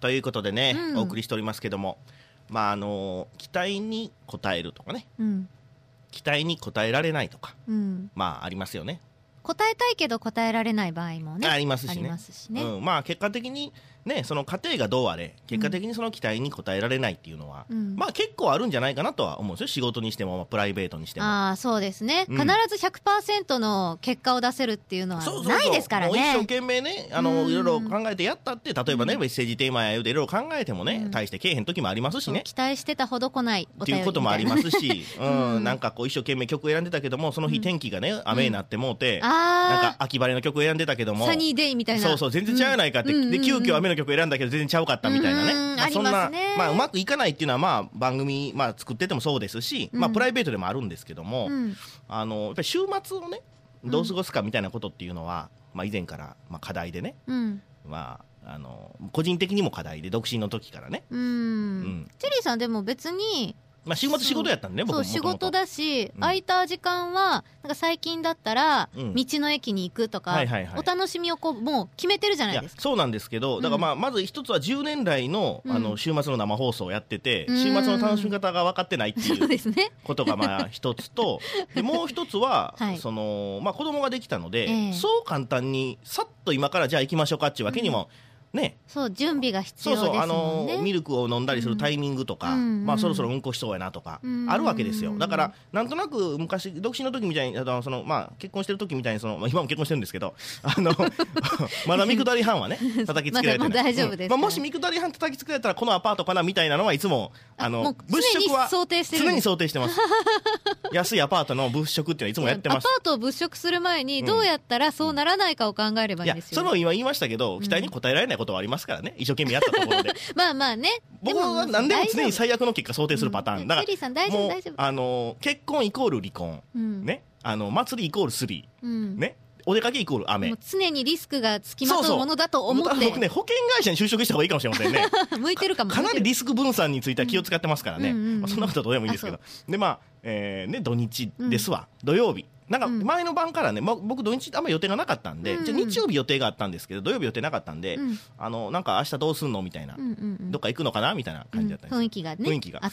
ということでね、お送りしておりますけども、期待に応えるとかね、期待に応えられないとか、ありますよね。 答えたいけど答えられない場合もねありますしね。結果的にね、その過程がどうあれ、結果的にその期待に応えられないっていうのは、結構あるんじゃないかなとは思うんですよ。仕事にしても、プライベートにしても。 そうですね、必ず 100% の結果を出せるっていうのはないですからね。 もう一生懸命ね、いろいろ考えてやったって、例えばね、メッセージテーマや言うていろいろ考えてもね、大してけえへん時もありますしね。 期待してたほど来ないお便りみたいなっていうこともありますし、なんかこう一生懸命曲選んでたけども、その日天気がね、雨になってもうて、なんか秋晴れの曲選んでたけども、 サニーデイみたいな、 全然ちゃうやないかって、で急遽雨の曲選んだけど全然ちゃうかったみたいなね、そんなうまくいかないっていうのは番組作っててもそうですし、プライベートでもあるんですけども、やっぱり週末をねどう過ごすかみたいなことっていうのは、以前から課題でね、個人的にも課題で、独身の時からね。 チェリーさんでも別に仕事やったんでね、僕も仕事だし、空いた時間はなんか最近だったら、道の駅に行くとか、お楽しみをもう決めてるじゃないですか。 そうなんですけど、だからまず一つは10年来の、週末の生放送をやってて、週末の楽しみ方が分かってないっていうことが一つと、でもう一つは、子供ができたので、そう簡単にさっと今からじゃあ行きましょうかっていうわけにも、ね、 準備が必要ですもんね。 ミルクを飲んだりするタイミングとか、そろそろうんこしそうやなとか、あるわけですよ。だからなんとなく昔独身の時みたいに結婚してる時みたいに今も結婚してるんですけど、まだ見下り班はね叩きつけられてない。 まだ大丈夫です。 もし見下り班叩きつけられたらこのアパートかなみたいなのはいつも物色は常に想定してます。安いアパートの物色っていうのはいつもやってます。 アパートを物色する前にどうやったらそうならないかを考えればいいんですよ。 それも今言いましたけど、期待に応えられないことはありますからね、一生懸命やったところで。 ね、 僕は何でも常に最悪の結果想定するパターンだから、 チェリーさん大丈夫。 結婚イコール離婚、ね、祭りイコールスリー、ね、お出かけイコール雨、 常にリスクがつきまとうものだと思って。 僕ね、保険会社に就職した方がいいかもしれませんね。 向いてるかも。 かなりリスク分散については気を使ってますからね。そんなことはどうでもいいんですけど。で土日ですわ、土曜日なんか前の晩からね、僕土日あんま予定がなかったんで、じゃ日曜日予定があったんですけど、土曜日予定なかったんで、なんか明日どうすんのみたいな、どっか行くのかなみたいな感じだったんです。 雰囲気がね、あって 、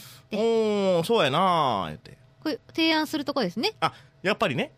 そうやなー言って、 これ提案するとこですね。 やっぱりね。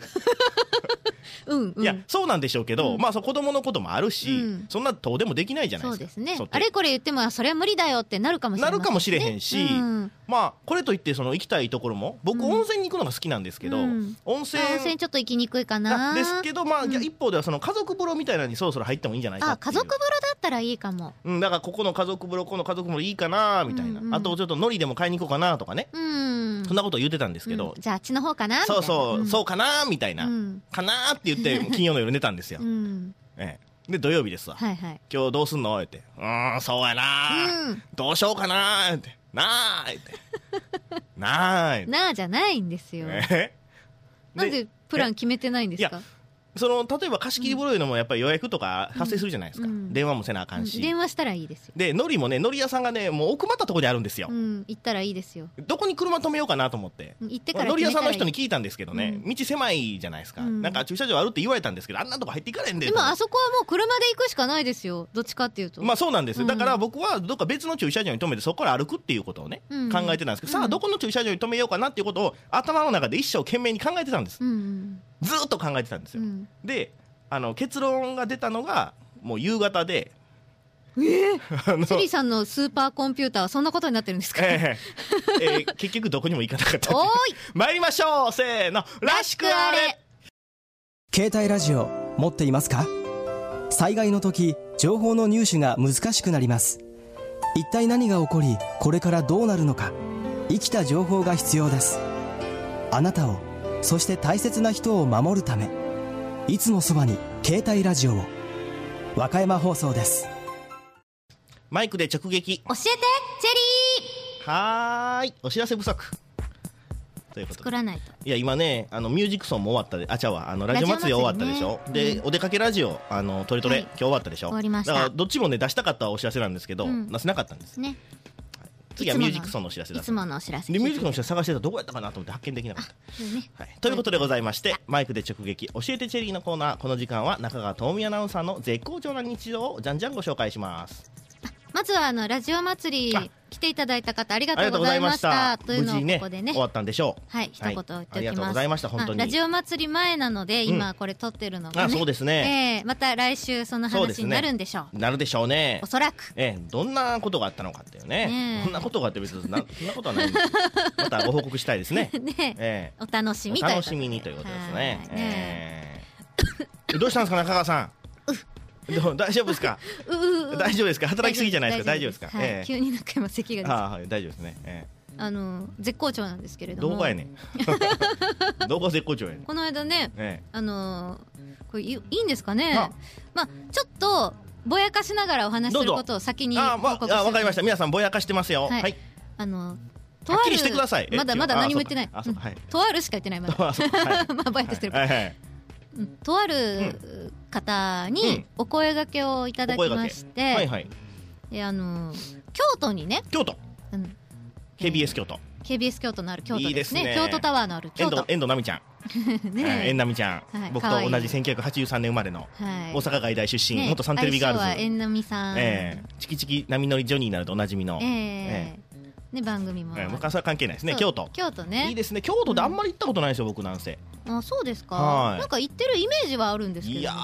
いやそうなんでしょうけど、子供のこともあるし、そんなどうでもできないじゃないですか。 そうですね。あれこれ言ってもそれは無理だよってなるかもしれない。 なるかもしれへんし、これといって行きたいところも、僕温泉に行くのが好きなんですけど、温泉ちょっと行きにくいかなですけど、一方ではその家族風呂みたいなのにそろそろ入ってもいいんじゃないかっていう。 家族風呂だったらいいかも。 だからここの家族風呂、この家族風呂いいかなみたいな、あとちょっと海苔でも買いに行こうかなとかね、そんなことを言ってたんですけど、 じゃああっちの方かな、 そうかなみたいな、かなって言って金曜の夜寝たんですよ。で土曜日ですわ、今日どうすんのって、そうやな、どうしようかなってなあってなあじゃないんですよ。なんでプラン決めてないんですか。 例えば貸し切り風呂いうのもやっぱり予約とか発生するじゃないですか、電話もせなあかんし、 電話したらいいですよ。 で海苔もね、海苔屋さんがねもう奥まったところにあるんですよ。 行ったらいいですよ。 どこに車止めようかなと思って、 行ってから海苔屋さんの人に聞いたんですけどね、道狭いじゃないですか、なんか駐車場あるって言われたんですけど、あんなとこ入っていかれんで。 今あそこはもう車で行くしかないですよ、どっちかっていうと。 そうなんです、だから僕はどっか別の駐車場に止めてそこから歩くっていうことをね、考えてたんですけど、さあどこの駐車場に止めようかなっていうことを頭の中で一生懸命に考えてたんです、ずっと考えてたんですよ。で結論が出たのがもう夕方で、 チェリーさんのスーパーコンピューターはそんなことになってるんですか。 結局どこにも行かなかった。参りましょう、せーの、らしくあれ。 携帯ラジオ持っていますか。災害の時、情報の入手が難しくなります。一体何が起こり、これからどうなるのか、生きた情報が必要です。あなたを、そして大切な人を守るため、いつもそばに携帯ラジオを。和歌山放送です。 マイクで直撃。 教えてチェリー。はーい、お知らせ不足ということで、 作らないと。 いや今ね、ミュージックソンも終わったで、ラジオ祭り終わったでしょ、で、お出かけラジオトレトレ、今日終わったでしょ。 終わりました。 だからどっちもね出したかったお知らせなんですけど、出せなかったんですね。次はミュージックソンのお知らせだ。 いつものお知らせでミュージックのお知らせ探してたらどこやったかなと思って発見できなかった、ということでございまして、マイクで直撃教えてチェリーのコーナー。この時間は中川智美アナウンサーの絶好調な日常をじゃんじゃんご紹介します。 まずはラジオ祭り来ていただいた方ありがとうございましたというのをここでね終わったんでしょう。 はい一言言っておきます。 ありがとうございました本当に。 ラジオ祭り前なので今これ撮ってるのがね、 そうですね、 また来週その話になるんでしょう。 なるでしょうね、 おそらく。 どんなことがあったのかっていうね。どんなことがあって別にそんなことはないんですまたご報告したいですね。 お楽しみお楽しみにということですね。どうしたんですか中川さん。大丈夫ですか。大丈夫ですか。働きすぎじゃないですか。大丈夫ですか。 急になんか今咳が出て。 大丈夫ですね。 絶好調なんですけれども。 どこやねん。どこ絶好調やねん。 この間ね、これいいんですかね。まあちょっとぼやかしながらお話しすることを先に報告して。 わかりました。皆さんぼやかしてますよ。はい。 はっきりしてください。 まだ何も言ってない。とあるしか言ってないまだ。まあぼやかしてるから。とある方にお声掛けをいただきまして、京都にね、 京都、KBS 京都、 KBS 京都のある京都ですね。京都タワーのある京都。 遠藤奈美ちゃん、遠奈美ちゃん、僕と同じ1983年生まれの大阪外大出身、元サンテレビガールズ。 遠奈美さん、 チキチキ波乗りジョニーになるとおなじみの。 ね、番組も僕はそれは関係ないですね。京都ね、 いいですね。京都であんまり行ったことないですよ僕なんせ。 あ、そうですか。なんか行ってるイメージはあるんですけど。 いや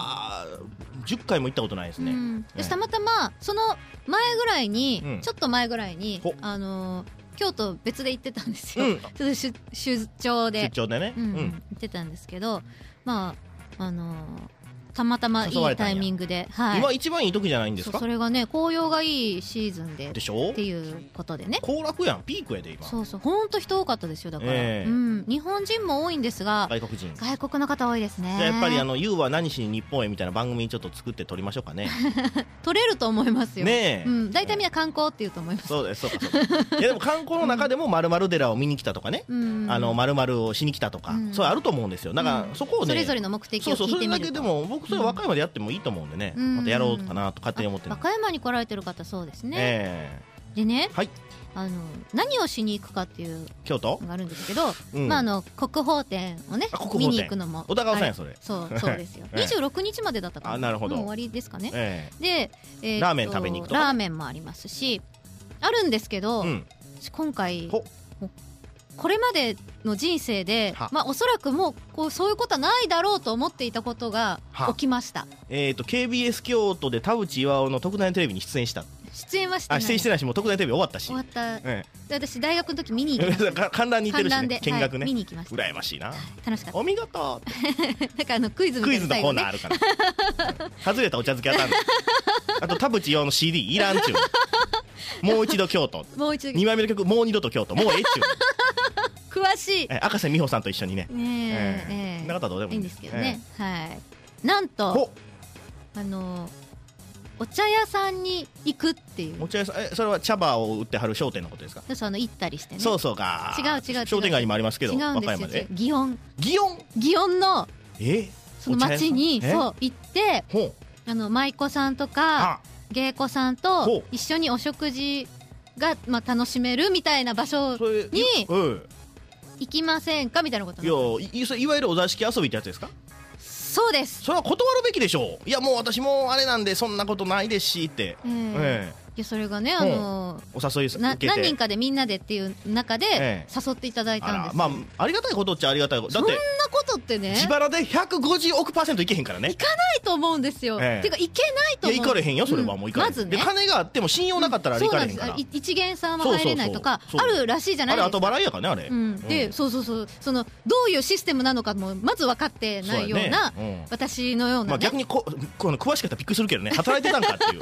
10回も行ったことないですね。 たまたまその前ぐらいに、ちょっと前ぐらいに京都別で行ってたんですよ。ちょっと出張でね行ってたんですけど、まあたまたまいいタイミングで、 今一番いい時じゃないんですか。 それがね、紅葉がいいシーズンででしょっていうことでね。 行楽やん、ピークやで今。 そう本当人多かったですよ。だから日本人も多いんですが、外国の方多いですね。 やっぱりユーは何しに日本へみたいな番組ちょっと作って撮りましょうかね。 撮れると思いますよね。 大体みんな観光って言うと思います。 そうです、そうかいやでも観光の中でも〇〇寺を見に来たとかね、〇〇をしに来たとか、そうあると思うんですよ。だからそこをね、 それぞれの目的を聞いてみると。 それだけでも僕それ和歌山でやってもいいと思うんでね、またやろうかなと勝手に思ってる。 和歌山に来られてる方そうですね。でね、何をしに行くかっていう京都があるんですけど、国宝展をね見に行くのも。 小田川さんやそれ。 そうですよ。26日までだったから。 なるほど。 もう終わりですかね。でラーメン食べに行くと。 ラーメンもありますしあるんですけど、今回これまでの人生で、おそらくもうそういうことはないだろうと思っていたことが起きました。 KBS 京都で田淵巌の特大テレビに出演した。 出演はしてない。 出演してないし、もう特大テレビ終わったし。 終わった。で私大学の時見に行きました。 観覧に行ってるしね。見学ね。 見に行きました。 羨ましいな。 楽しかった。 お見事。 だからクイズのコーナーあるから。外れたお茶漬け当たる。あと田淵巌の CD いらんちゅう。もう一度京都。2枚目の曲もう二度と京都。もうええっちゅう。 詳しい。 赤瀬美穂さんと一緒にね。そんな方はどうでもいいんですけどね。なんとお茶屋さんに行くっていう。 お茶屋さん、それは茶葉を売ってはる商店のことですか。 そう行ったりしてね。 そうか。 違う商店街にもありますけど、 和歌山で祇園のその町に行って舞妓さんとか芸妓さんと一緒にお食事が楽しめるみたいな場所に行きませんかみたいなこと。 いわゆるお座敷遊びってやつですか。 そうです。 それは断るべきでしょう。いやもう私もあれなんでそんなことないですしって。それがねお誘い受けて何人かでみんなでっていう中で誘っていただいたんです。 ありがたいことっちゃありがたいこと。 そんなことってね、 自腹で150億%いけへんからね。 いかないと思うんですよ。てかいけないと思う。 いや行かれへんよそれは。もう行かれへん。まずね、金があっても信用なかったら行かれへんから。 一元さんは入れないとかあるらしいじゃないですか。 あれ後払いやからねあれ。 でそのどういうシステムなのかもまず分かってないような私のような。 逆に詳しかったらびっくりするけどね、働いてたんかっていう。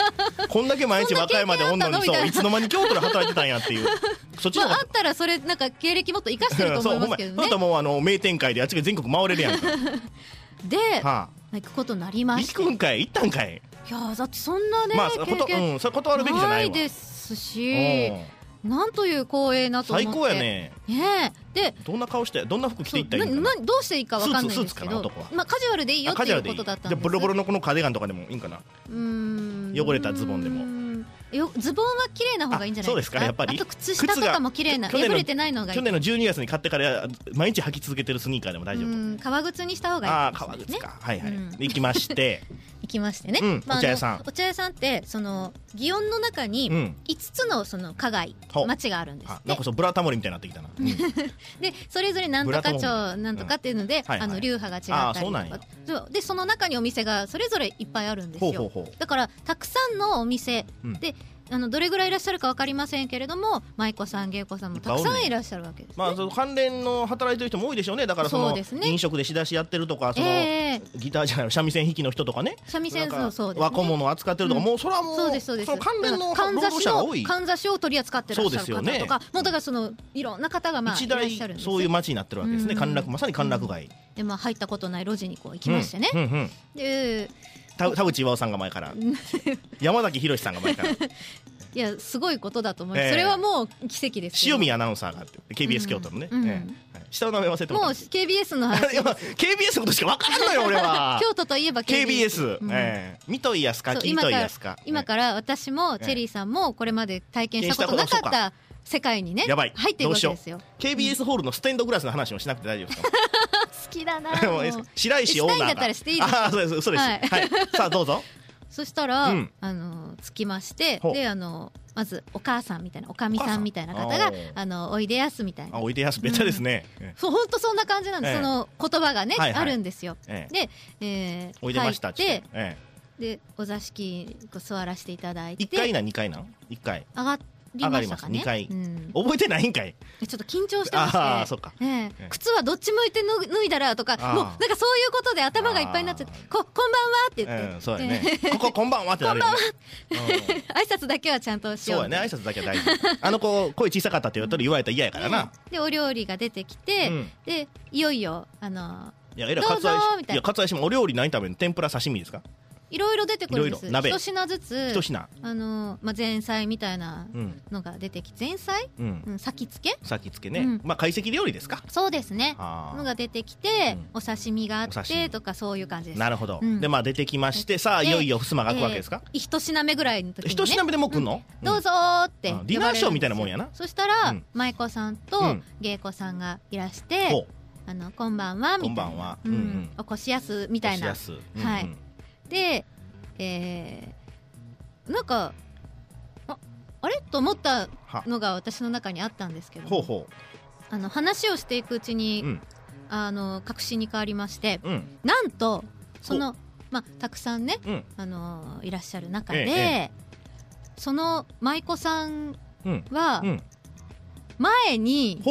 こんだけ毎日和歌山でおんのにいつの間に京都で働いてたんやっていう。そっちのあったらそれなんか経歴もっと生かしてると思いますけどね。 そうもう名店会であっちが全国回れるやんか。 で行くことになりまして。 行ったんかい。 いやだってそんなね経験それ断るべきじゃないわ。 ないですし、なんという光栄なと思って。 最高やね。 でどんな顔してどんな服着ていったらいいのかな。 どうしていいか分かんないんですけど、カジュアルでいいよっていうことだったんです。 ボロボロのこのカーディガンとかでもいいんかな。汚れたズボンでも。 ズボンは綺麗な方がいいんじゃないですか。やっぱりあと靴下とかも綺麗な、破れてないのがいい。 去年の12月に買ってから毎日履き続けてるスニーカーでも大丈夫。 革靴にした方がいい。 革靴か。行きましてきましてね、 お茶屋さん。 お茶屋さんってその祇園の中に5つのその加害町があるんですって。 なんかそうブラタモリみたいになってきたな。 でそれぞれなんとか町なんとかっていうので流派が違ったりとかで、その中にお店がそれぞれいっぱいあるんですよ。だからたくさんのお店でどれぐらいいらっしゃるか分かりませんけれども、舞妓さん芸妓さんもたくさんいらっしゃるわけです、ね。 まあその関連の働いてる人も多いでしょうね。だからその飲食で仕出しやってるとか、そのギターじゃない三味線弾きの人とかね、 三味線そうですね、 若者を扱ってるとか、もうそれはもうそうですそうです。 その関連の労働者が多い。 かんざしを取り扱ってらっしゃる方とか、もうだからそのいろんな方がまあいらっしゃるんです。 そういう街になってるわけですね。まさに歓楽街。 でまあ入ったことない路地にこう行きましてね。で田口巌さんが前から山崎宏さんが前からいやすごいことだと思います、それはもう奇跡です。 塩見アナウンサーがあって KBS 京都のね、下の名前忘れてもう KBS の話 KBS のことしか分からんのよ俺は京都といえば KBS、見といやすか聞いといやすか。 今から私もチェリーさんもこれまで体験したことなかった世界にね入っていくわけですよ。 KBS ホールのステンドグラスの話もしなくて大丈夫ですか？ 好きだな。 白石オーナーがしたいんだったらしていいです。 あそうですそうです、はい、さあどうぞ。 そしたら、着きまして、でまずお母さんみたいなおかみさんみたいな方がおいでやすみたいな。 おいでやすベタですね。 そう本当そんな感じなんです。その言葉がねあるんですよ。でおいでましたってでお座敷座らせていただいて。 1回な2回な1回上がりましたかね。 2回覚えてないんかい。 ちょっと緊張してまして、 そうか、 靴はどっち向いて脱いだらとか、もうなんかそういうことで頭がいっぱいになっちゃって、こんばんはって言って、 そうやね、こんばんはってなるよね。 挨拶だけはちゃんとしよう。 そうやね、挨拶だけは大事。子声小さかったって言われたら嫌やからな。 でお料理が出てきて、でいよいよどうぞみたいな。 割愛しもお料理何食べるの？天ぷら刺身ですか？ いろいろ出てくるんです。 一品ずつ前菜みたいなのが出てきて、前菜先付けね、まあ懐石料理ですか？ そうですねのが出てきて、お刺身があってとかそういう感じです。 なるほど。でまあ出てきまして、さあいよいよ襖が開くわけですか？ 一品目ぐらいの時にね、 一品目でもう来んの？ どうぞってディナーショーみたいなもんやな。 そしたら舞妓さんと芸妓さんがいらして、こんばんはみたいな、おこしやすみたいな、はい。でなんかあれと思ったのが私の中にあったんですけど、話をしていくうちに、確信に変わりまして、なんとそのたくさんね、いらっしゃる中で、その舞妓さんは前に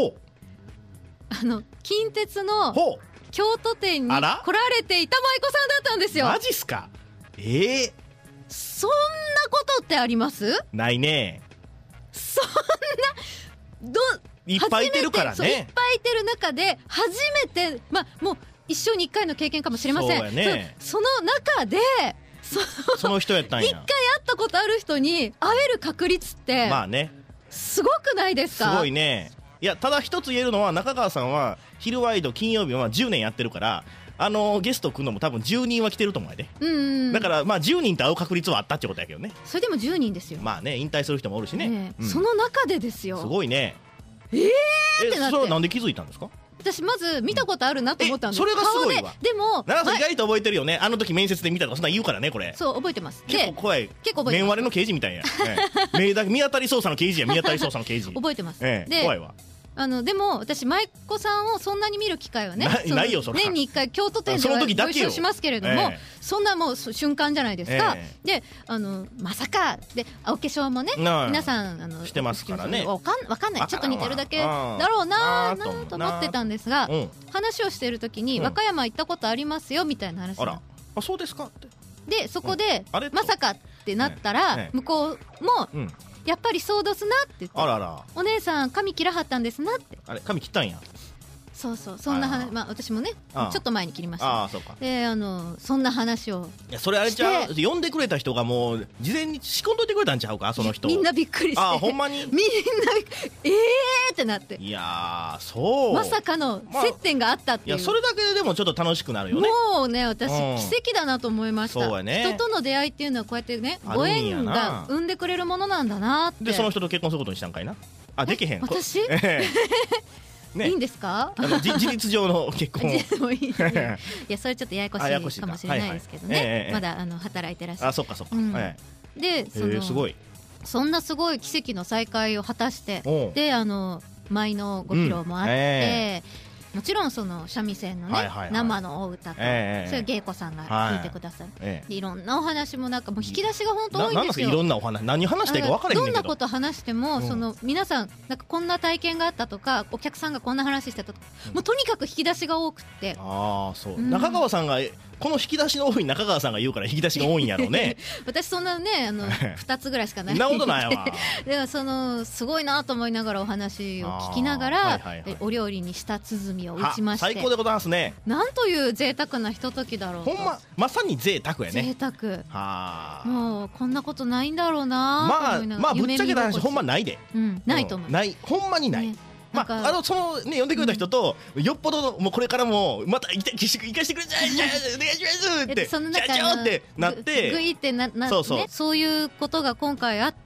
近鉄の京都店に来られていた舞妓さんだったんですよ。 マジっすか？ そんなことってあります？ ないね。 そんないっぱいいてるからね。 いっぱいいてる中で初めて、もう一生に一回の経験かもしれません。その中でその人やったんや。 一回会ったことある人に会える確率ってまあねすごくないですか？ すごいね。いやただ一つ言えるのは、中川さんは昼ワイド金曜日は10年やってるから、ゲスト来るのも多分10人は来てると思うやで。だからまあ10人と会う確率はあったってことやけどね。 それでも10人ですよ。 まあね、引退する人もおるしね。 その中でですよ。 すごいね。 ってなって。 それはなんで気づいたんですか？ 私まず見たことあるなと思ったんです。 それがすごいわ。 でも奈良さん意外と覚えてるよね。あの時面接で見たとかそんなん言うからね、これ。 そう覚えてます。 結構怖い。 結構覚えてます。 面割れの刑事みたいや。見当たり捜査の刑事や。見当たり捜査の刑事。 覚えてます。 怖いわ。 でも私舞妓さんをそんなに見る機会はね、 ないよそれ。 年に1回京都店ではご一緒しますけれども、そんなもう瞬間じゃないですか。でまさかでお化粧もね皆さんしてますからね。 わかんない、ちょっと似てるだけだろうなと思ってたんですが、話をしている時に和歌山行ったことありますよみたいな話が、 あそうですかって。 でそこでまさかってなったら向こうもやっぱりそうどすなって言って、お姉さん髪切らはったんですなって。 あれ髪切ったんや。 そうそんな話、私もねちょっと前に切りました。 そうか。 でそんな話を、 いやそれあれじゃ呼んでくれた人がもう事前に仕込んどいてくれたんちゃうか、その人。 みんなびっくりして。 ほんまにみんなってなって。 いやそうまさかの接点があったっていう。 いやそれだけでもちょっと楽しくなるよね。 もうね私奇跡だなと思いました。 そうやね。 人との出会いっていうのはこうやってねご縁が生んでくれるものなんだなって。 でその人と結婚することにしたんかいな。できへん。 私いいんですか？ 事実上の結婚をいやそれちょっとややこしいかもしれないですけどね、まだ働いてらっしゃる。 そうかそうか。 で、 すごい、 そんなすごい奇跡の再会を果たして、で舞のご披露もあって、もちろんその三味線のね生のお歌と、それ芸子さんが弾いてくださる、でいろんなお話もなんかもう引き出しが本当多いんですよ。 いろんなお話、何話していいか分からへんねんけど、 どんなこと話しても、その皆さんなんかこんな体験があったとか、お客さんがこんな話してたとか、もうとにかく引き出しが多くって、 そう、中川さんがこの引き出しの多い中川さんが言うから引き出しが多いんやろうね。 私そんなね2つぐらいしかない。 そんなことないわ。 でもそのすごいなと思いながらお話を聞きながら、お料理に舌鼓を打ちまして、 最高でございますね。 なんという贅沢なひとときだろうと。 ほんままさに贅沢やね。 贅沢。もうこんなことないんだろうな。 まあぶっちゃけた話ほんまないで。 ないと思う。 ない、ほんまにない。そのね呼んでくれた人と、よっぽどもうこれからもまた行かしてくれ、じゃあお願いしますって社長ってなって、 グイってなってね、そういうことが今回あって、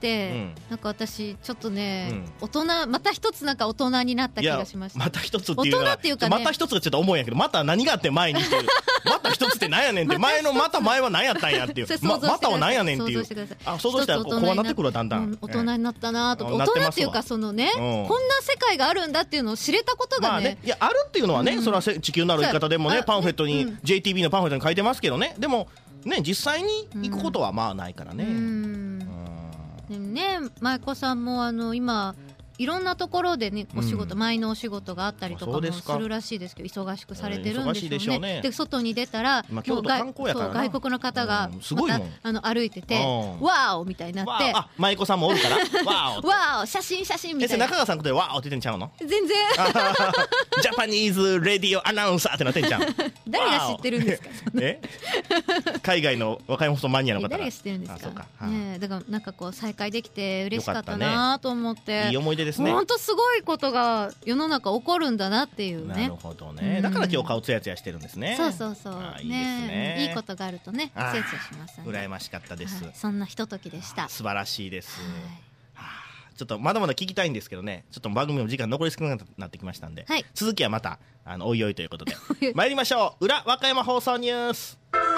なんか私ちょっとね大人、また一つなんか大人になった気がしました。 また一つっていうのはまた一つがちょっと重いんやけど、また何があって前にっていう、また一つって何やねんって、前は何やったんやっていう、または何やねんっていう、想像したらこうなってくるわ、だんだん大人になったなと。大人っていうかそのね、こんな世界があるんだっていうのを知れたことがね、 いやあるっていうのはね、それは地球のある生き方でもね、パンフレットに JTB のパンフレットに書いてますけどね、でもね実際に行くことはまあないからね。 でもね、舞妓さんも今いろんなところでねお仕事、舞のお仕事があったりとかもするらしいですけど、忙しくされてるんでしょうね。で外に出たら外国の方がまた歩いてて、ワオみたいになって、 舞妓さんもおるからワオワオ写真みたいな。 中川さんのことでワオって言ってんちゃうの？ 全然ジャパニーズレディオアナウンサーってなってんちゃう？ 誰が知ってるんですか？ 海外の若い放送マニアの方が。 誰が知ってるんですか？だからなんかこう再会できて嬉しかったなと思って、 いい思い出ですね。 本当すごいことが世の中起こるんだなっていうね。 なるほどね。だから今日顔ツヤツヤしてるんですね。 そういいですね。いいことがあるとねツヤツヤしますね。 羨ましかったです。 そんなひとときでした。 素晴らしいです。ちょっとまだまだ聞きたいんですけどね、ちょっと番組の時間残り少なくなってきましたんで、続きはまたおいおいということで参りましょう。裏和歌山放送ニュース。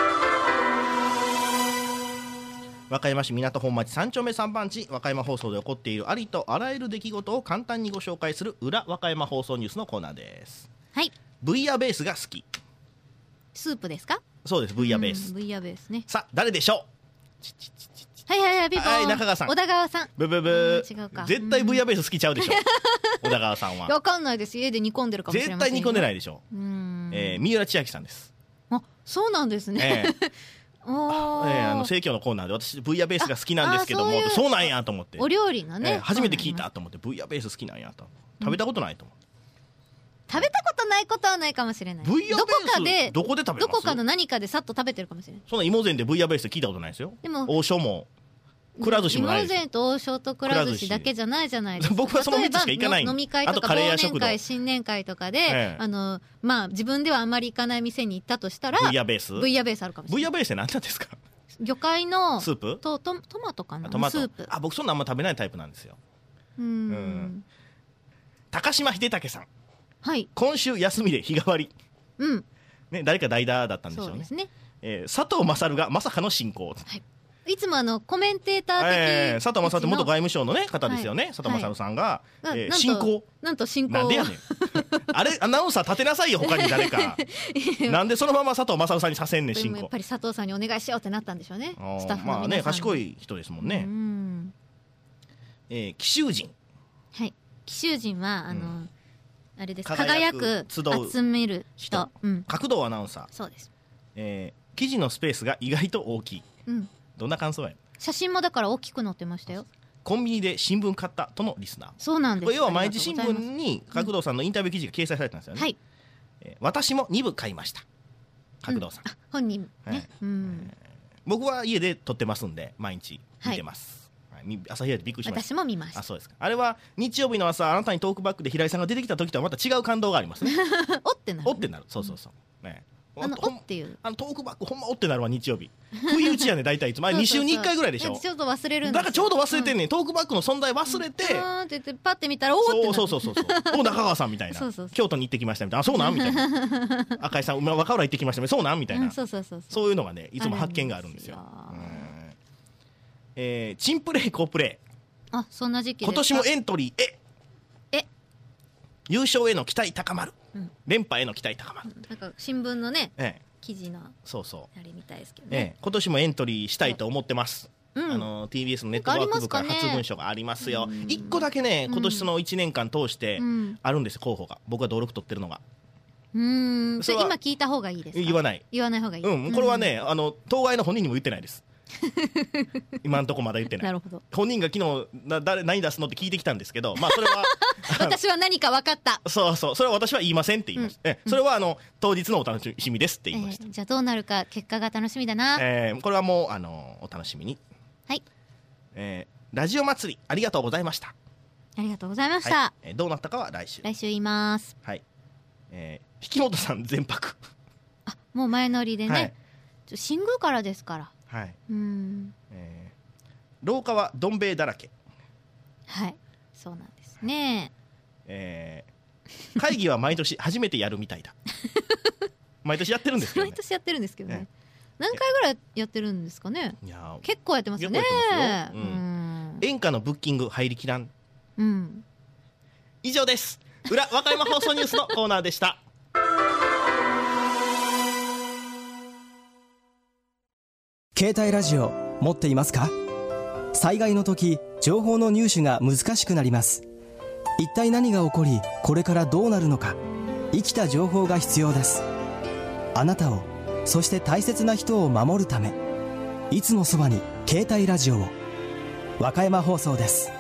和歌山市港本町3丁目3番地、和歌山放送で起こっているありとあらゆる出来事を簡単にご紹介する裏和歌山放送ニュースのコーナーです。 はい。 ブイヤベースが好き。 スープですか？ そうです、ブイヤベース。 ブイヤベースね。 さあ誰でしょう？ はいピポン。 中川さん。 小田川さん。 ブブブ違うか。 絶対ブイヤベース好きちゃうでしょ。小田川さんは。 わかんないです。家で煮込んでるかもしれません。 絶対煮込んでないでしょ。三浦千秋さんです。 あ、そうなんですね。 生協のコーナーで私ブイヤベースが好きなんですけども、そうなんやと思って、 お料理のね、 初めて聞いたと思って、ブイヤベース好きなんやと。食べたことないと思って。 食べたことないことはないかもしれない。 ブイヤベースどこで食べます？ どこかの何かでさっと食べてるかもしれない。 そんな芋膳でブイヤベース聞いたことないですよ。 でも王将もくら寿司もないですよ。 芋膳と王将とくら寿司だけじゃないじゃないですか。 僕はその3つしか行かない。 飲み会とか忘年会新年会とかで、まあ自分ではあんまり行かない店に行ったとしたらブイヤベースあるかもしれない。 ブイヤベースって何なんですか？ 魚介のスープとトマトかな。 トマトスープ。 僕そんなあんま食べないタイプなんですよ。高島秀武さん。 はい。 今週休みで日替わり。ね、誰か代打だったんでしょうね。 そうですね。 佐藤勝がまさかの進行。 いつもコメンテーター的、 佐藤勝って元外務省のね方ですよね。佐藤勝さんが進行。 なんと進行。 なんでやねん。あれアナウンサー立てなさいよ他に誰か。なんでそのまま佐藤勝さんにさせんねん進行。 やっぱり佐藤さんにお願いしようってなったんでしょうね。スタッフの皆さん。 まあね賢い人ですもんね。紀州人。 はい。紀州人はあれです。輝く集める人。 角堂アナウンサー。 そうです。 記事のスペースが意外と大きい。どんな感想や？ 写真もだから大きく載ってましたよ。 コンビニで新聞買ったとのリスナー。 そうなんです。 要は毎日新聞に角堂さんのインタビュー記事が掲載されてたんですよね。はい。私も2部買いました。角堂さん。 本人ね。 僕は家で撮ってますんで毎日見てます。朝日屋でびっくりしました。 私も見ました。 そうですか。あれは日曜日の朝あなたにトークバックで平井さんが出てきた時とはまた違う感動がありますね。 おってなる。 おってなる。そう。ね。 おっていうトークバックほんまおってなるわ日曜日不意打ちやね大体いつも2週に1回ぐらいでしょ。 ちょっと忘れるんですよ。 だからちょうど忘れてんねん、トークバックの存在忘れてって言ってパッて見たらおーってなる。 そう中川さんみたいな京都に行ってきましたみたいな、そうなんみたいな赤井さん若浦行ってきましたみたいな、そうなんみたいな、そういうのがねいつも発見があるんですよ。チンプレイ好プレイ、 そんな時期ですか。 今年もエントリー優勝への期待高まる、連覇への期待高まる、 なんか新聞のね、記事のやりみたいですけどね、 今年もエントリーしたいと思ってます。TBS のネットワーク部から初文書がありますよ。1個だけね今年の1年間通してあるんですよ、候補が。僕が登録取ってるのが。 それ今聞いた方がいいですか。言わない方がいい。 これはね当該の本人にも言ってないです今のとこまだ言ってない。 なるほど。 本人が昨日何出すのって聞いてきたんですけど、まあそれは私は何か分かった。 それは私は言いませんって言いました。それは当日のお楽しみですって言いました。 じゃあどうなるか結果が楽しみだな。 これはもうお楽しみに。 はい。 ラジオ祭りありがとうございました。 ありがとうございました。 どうなったかは来週言います。 はい。引本さん全泊。 もう前乗りでね。新宮からですから。 はい。廊下はどん兵衛だらけ。 はい、そうなんですね。 会議は毎年初めてやるみたいだ。毎年やってるんですけどね。 毎年やってるんですけどね。何回ぐらいやってるんですかね。結構やってますよね。 演歌のブッキング入りきらん。以上です。裏和歌山放送ニュースのコーナーでした。 携帯ラジオ持っていますか？災害の時、情報の入手が難しくなります。一体何が起こり、これからどうなるのか、生きた情報が必要です。あなたを、そして大切な人を守るため、いつもそばに携帯ラジオを。和歌山放送です。